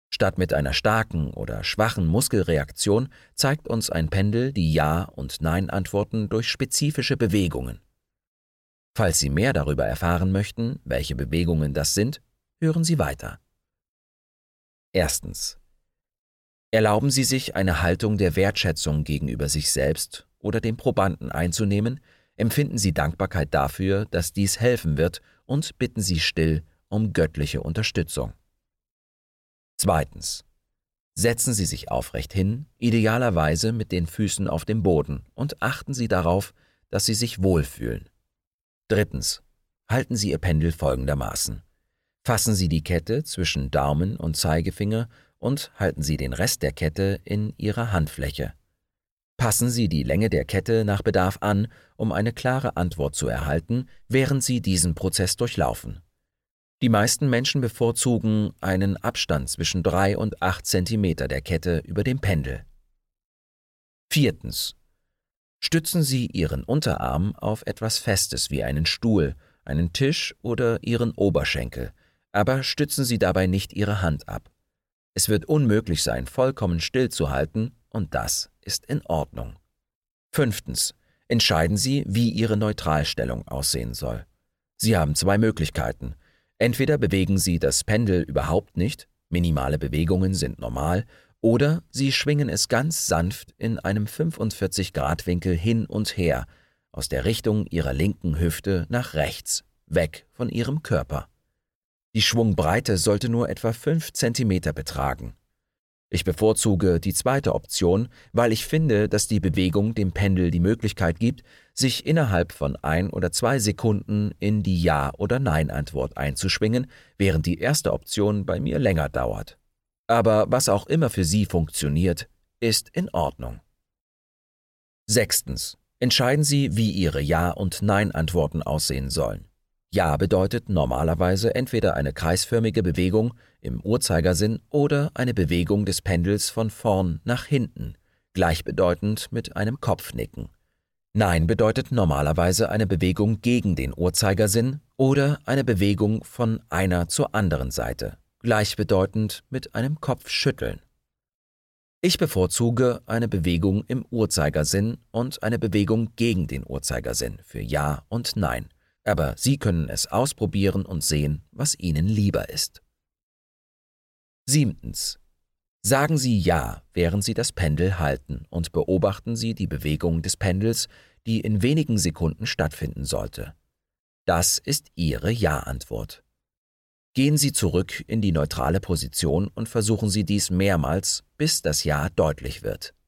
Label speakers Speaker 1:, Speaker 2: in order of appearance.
Speaker 1: Statt mit einer starken oder schwachen Muskelreaktion zeigt uns ein Pendel die Ja- und Nein-Antworten durch spezifische Bewegungen. Falls Sie mehr darüber erfahren möchten, welche Bewegungen das sind, hören Sie weiter. Erstens. Erlauben Sie sich eine Haltung der Wertschätzung gegenüber sich selbst oder dem Probanden einzunehmen, empfinden Sie Dankbarkeit dafür, dass dies helfen wird und bitten Sie still um göttliche Unterstützung. Zweitens. Setzen Sie sich aufrecht hin, idealerweise mit den Füßen auf dem Boden, und achten Sie darauf, dass Sie sich wohlfühlen. Drittens. Halten Sie Ihr Pendel folgendermaßen. Fassen Sie die Kette zwischen Daumen und Zeigefinger und halten Sie den Rest der Kette in Ihrer Handfläche. Passen Sie die Länge der Kette nach Bedarf an, um eine klare Antwort zu erhalten, während Sie diesen Prozess durchlaufen. Die meisten Menschen bevorzugen einen Abstand zwischen 3 und 8 Zentimeter der Kette über dem Pendel. Viertens. Stützen Sie Ihren Unterarm auf etwas Festes wie einen Stuhl, einen Tisch oder Ihren Oberschenkel, aber stützen Sie dabei nicht Ihre Hand ab. Es wird unmöglich sein, vollkommen still zu halten, und das ist in Ordnung. Fünftens. Entscheiden Sie, wie Ihre Neutralstellung aussehen soll. Sie haben 2 Möglichkeiten. Entweder bewegen Sie das Pendel überhaupt nicht, minimale Bewegungen sind normal, oder Sie schwingen es ganz sanft in einem 45-Grad-Winkel hin und her, aus der Richtung Ihrer linken Hüfte nach rechts, weg von Ihrem Körper. Die Schwungbreite sollte nur etwa 5 Zentimeter betragen. Ich bevorzuge die zweite Option, weil ich finde, dass die Bewegung dem Pendel die Möglichkeit gibt, sich innerhalb von 1 oder 2 Sekunden in die Ja- oder Nein-Antwort einzuschwingen, während die erste Option bei mir länger dauert. Aber was auch immer für Sie funktioniert, ist in Ordnung. Sechstens. Entscheiden Sie, wie Ihre Ja- und Nein-Antworten aussehen sollen. Ja bedeutet normalerweise entweder eine kreisförmige Bewegung im Uhrzeigersinn oder eine Bewegung des Pendels von vorn nach hinten, gleichbedeutend mit einem Kopfnicken. Nein bedeutet normalerweise eine Bewegung gegen den Uhrzeigersinn oder eine Bewegung von einer zur anderen Seite, gleichbedeutend mit einem Kopfschütteln. Ich bevorzuge eine Bewegung im Uhrzeigersinn und eine Bewegung gegen den Uhrzeigersinn für Ja und Nein. Aber Sie können es ausprobieren und sehen, was Ihnen lieber ist. Siebtens. Sagen Sie Ja, während Sie das Pendel halten, und beobachten Sie die Bewegung des Pendels, die in wenigen Sekunden stattfinden sollte. Das ist Ihre Ja-Antwort. Gehen Sie zurück in die neutrale Position und versuchen Sie dies mehrmals, bis das Ja deutlich wird.